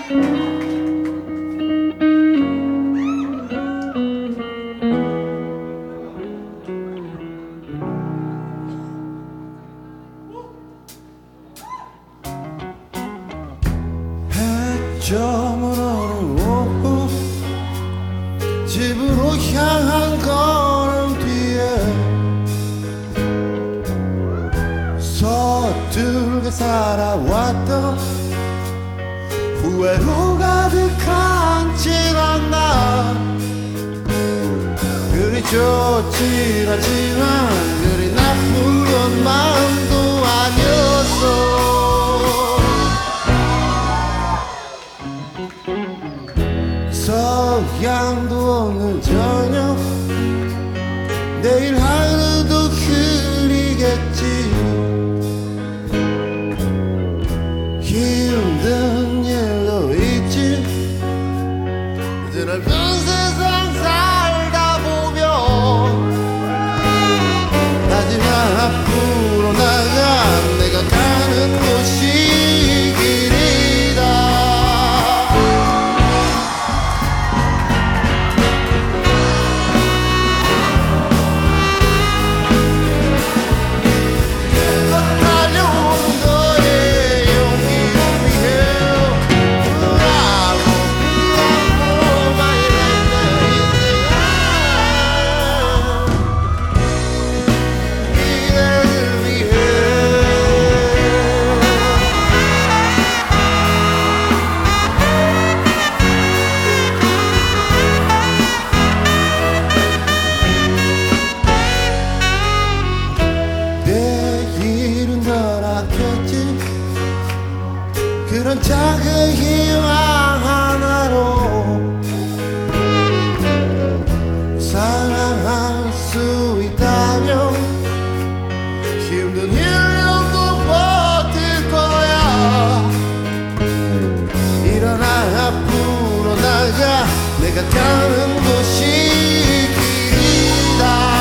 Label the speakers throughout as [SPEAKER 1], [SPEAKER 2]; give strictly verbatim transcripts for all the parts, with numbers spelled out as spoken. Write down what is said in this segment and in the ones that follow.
[SPEAKER 1] 저문 어느 오후 집으로 향한 걸음 뒤에 서툴게 살아왔던 후회로 가득한 지난 날 그리 좋진 않지만 그리 나쁜 것만도 아니었어. 서양도 없는 저녁 내일 하루도 흐리겠지. 힘든 일도 있지. 이제 넓은 세상 살다 보면 하지만 앞으로 나가 내가 가는 곳이 길이다. 그런 작은 희망 하나로 사랑할 수 있다면 힘든 일 년도 버틸 거야. 일어나 앞으로 나가 내가 가는 곳이 길이다.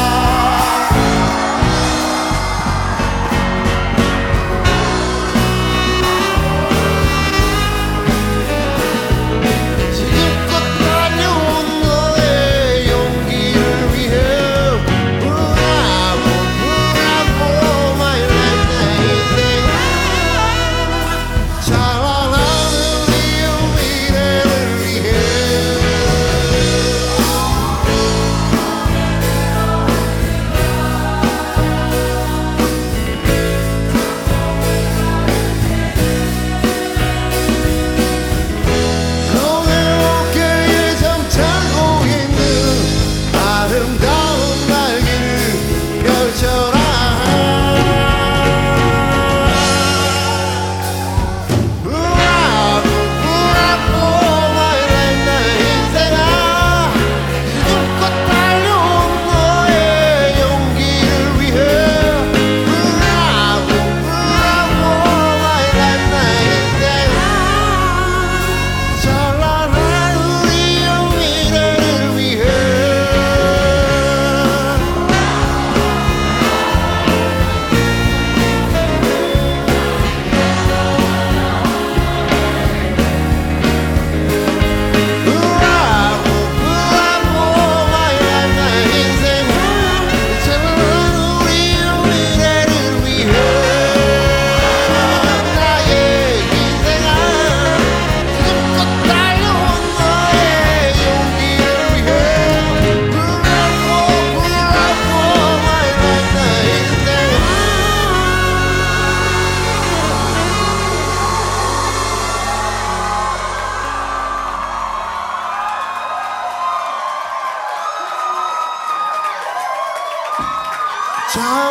[SPEAKER 1] 자